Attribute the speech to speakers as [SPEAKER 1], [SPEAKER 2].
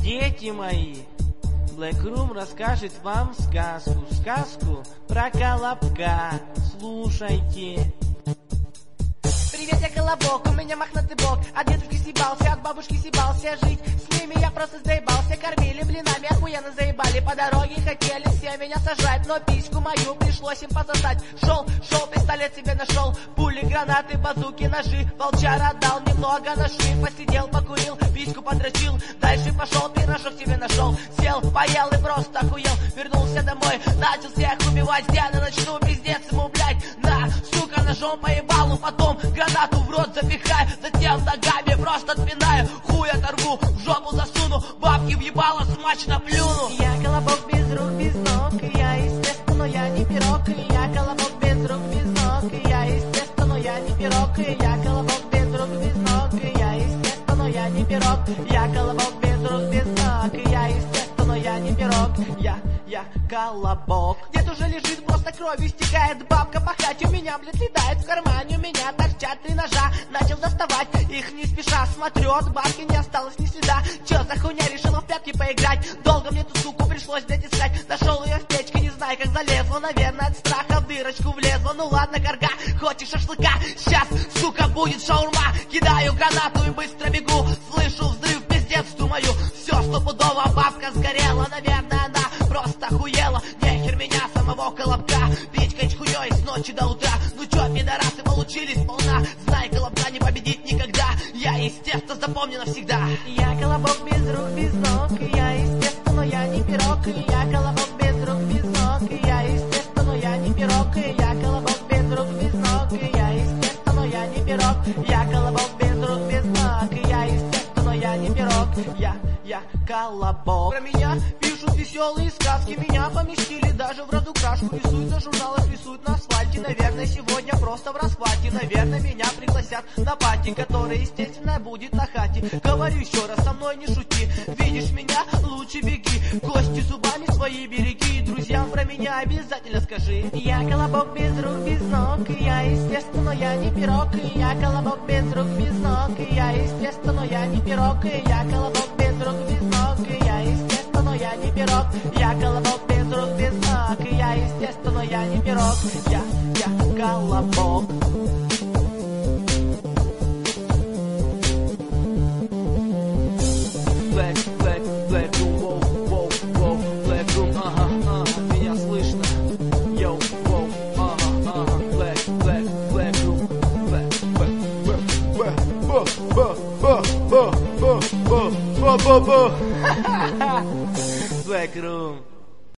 [SPEAKER 1] Дети мои, Black Room расскажет вам сказку про Колобка. Слушайте.
[SPEAKER 2] Привет, я Колобок, у меня мохнатый бок. От дедушки съебался, от бабушки съебался. Жить с ними я просто заебался. Кормили блинами, охуенно заебали. По дороге хотели все меня сажать, но письку мою пришлось им пососать. Шел, пистолет себе нашел. Пули, гранаты, базуки, ножи. Волчар отдал немного ножи. Посидел, покурил, письку подрочил. Дальше пошел, пирожок себе нашел. Сел, поел и просто охуел. Вернулся домой, начал всех убивать. Где начну, пиздец ему, блядь. На, сука, ножом по ебалу, потом гранату в рот запихаю, затем ногами просто отпинаю, хуй оторву, в жопу засуну, бабки в ебало смачно плюну. Я Колобок без рук, без ног, я естественно, я не пирог. Я Колобок без рук, без ног, я естественно, я не пирог. Я Колобок без рук, без ног, я естественно, я не пирог. Я Колобок без рук, без ног, я естественно, я не пирог. Я Колобок. Дед уже лежит, просто кровью стекает. Бабка пахать у меня, блядь, летает. В кармане у меня торчат 3 ножа. Начал доставать их не спеша. Смотрю, от бабки не осталось ни следа. Чё за хуйня, решила в пятки поиграть. Долго мне ту суку пришлось, блядь, искать. Нашел ее в печке, не знаю, как залезла. Наверное, от страха в дырочку влезла. Ну ладно, карга, хочешь шашлыка? Сейчас, сука, будет шаурма. Кидаю гранату и быстро бегу. Слышу взрыв, пиздец, думаю. Все, стопудово, бабка сгорела. Наверное, она просто охуела. Нехер меня, самого Колобка, пичкать хуей с ночи до утра. Ну чё, пидорасы, получились сполна. Знай, Колобка не победить никогда. Я, естественно, запомню навсегда. Я Колобок без рук, без ног. Я, естественно, я не пирог. Я Колобок без рук, без ног. Я, естественно, я не пирог. Я Колобок без рук, без ног. Я, естественно, я не пирог. Я Колобок без рук, без ног. Я, естественно, я не пирог. Я Колобок. Про меня пишут веселые сказки. Меня поместили даже в разукрашку. Рисуют на журналах, рисуют на асфальте. Наверное, сегодня просто в расхвате. Наверное, меня пригласят на пати, которая, естественно, будет на хате. Говорю еще раз, со мной не шути. Видишь меня, лучше беги. Кости зубами свои береги. Друзьям про меня обязательно скажи. Я Колобок без рук, без ног. Я, естественно, я не пирог. Я Колобок без рук, без ног. Я, естественно, я не пирог. Я Колобок без рук, без ног. Я, естественно, я не пирог. Я Колобок без рук, без ног. Я, естественно, я не пирог. Я Колобок.
[SPEAKER 1] Black Room, воу, Black Room, меня слышно. Йоу, воу, Black Room, Black Room.